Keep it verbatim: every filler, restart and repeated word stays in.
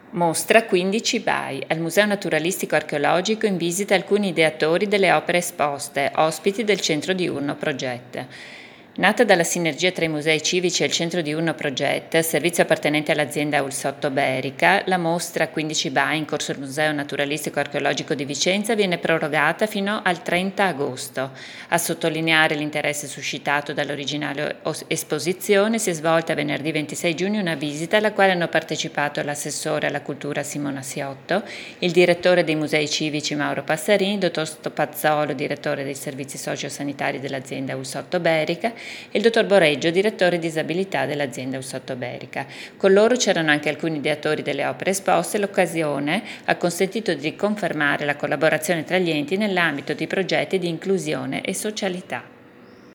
Mostra quindici Bai, al Museo Naturalistico Archeologico in visita alcuni ideatori delle opere esposte, ospiti del Centro Diurno Proget. Nata dalla sinergia tra i musei civici e il Centro Diurno Proget, servizio appartenente all'azienda Ulsottoberica, la mostra quindici Bai in corso al Museo Naturalistico Archeologico di Vicenza viene prorogata fino al trenta agosto. A sottolineare l'interesse suscitato dall'originale os- esposizione si è svolta venerdì ventisei giugno una visita alla quale hanno partecipato l'assessore alla cultura Simona Siotto, il direttore dei musei civici Mauro Passarini, il dottor Stopazzolo, direttore dei servizi sociosanitari dell'azienda Ulsottoberica, e il dottor Boreggio, direttore disabilità dell'azienda Ulsottoberica. Con loro c'erano anche alcuni ideatori delle opere esposte e l'occasione ha consentito di confermare la collaborazione tra gli enti nell'ambito di progetti di inclusione e socialità.